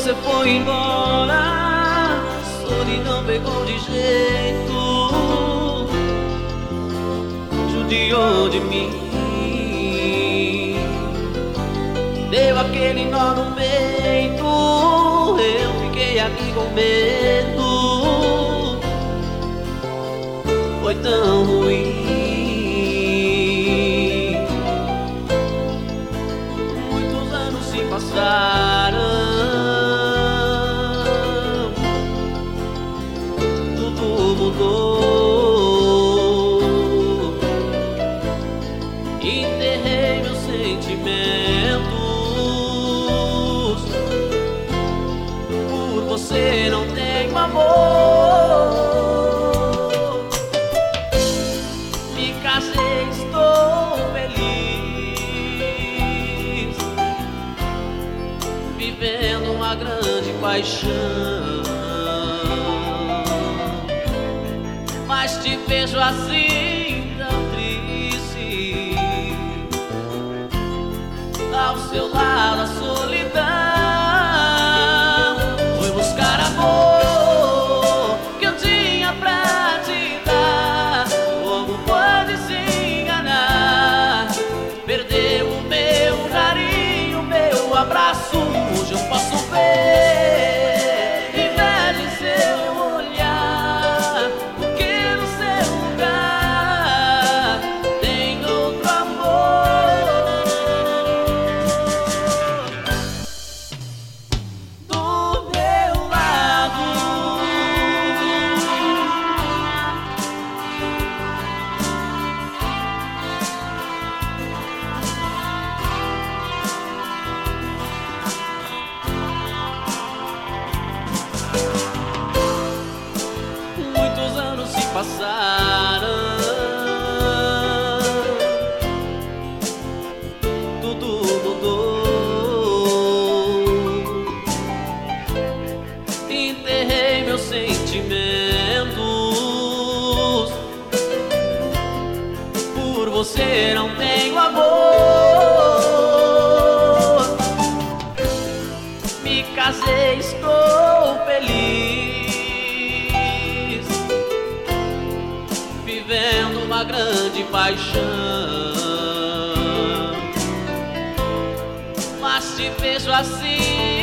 você foi embora, a solidão pegou de jeito, judiou de mim, deu aquele nó no peito, eu fiquei aqui com medo, foi tão ruim. Muitos anos se passaram, tudo mudou, enterrei meus sentimentos, por você não tenho amor. Me casei, estou feliz, vivendo uma grande paixão, mas te vejo assim tão triste, ao seu lado a solidão. Fui buscar amor que eu tinha pra te dar, como pode se enganar? Perdeu o meu carinho, meu abraço, hoje eu posso ver inveja em seu olhar, porque no seu lugar tem outro amor. Do meu lado, muitos anos se passaram, tudo mudou, enterrei meus sentimentos, por você não tenho amor. Me casei, estou feliz, vivendo uma grande paixão, mas te vejo assim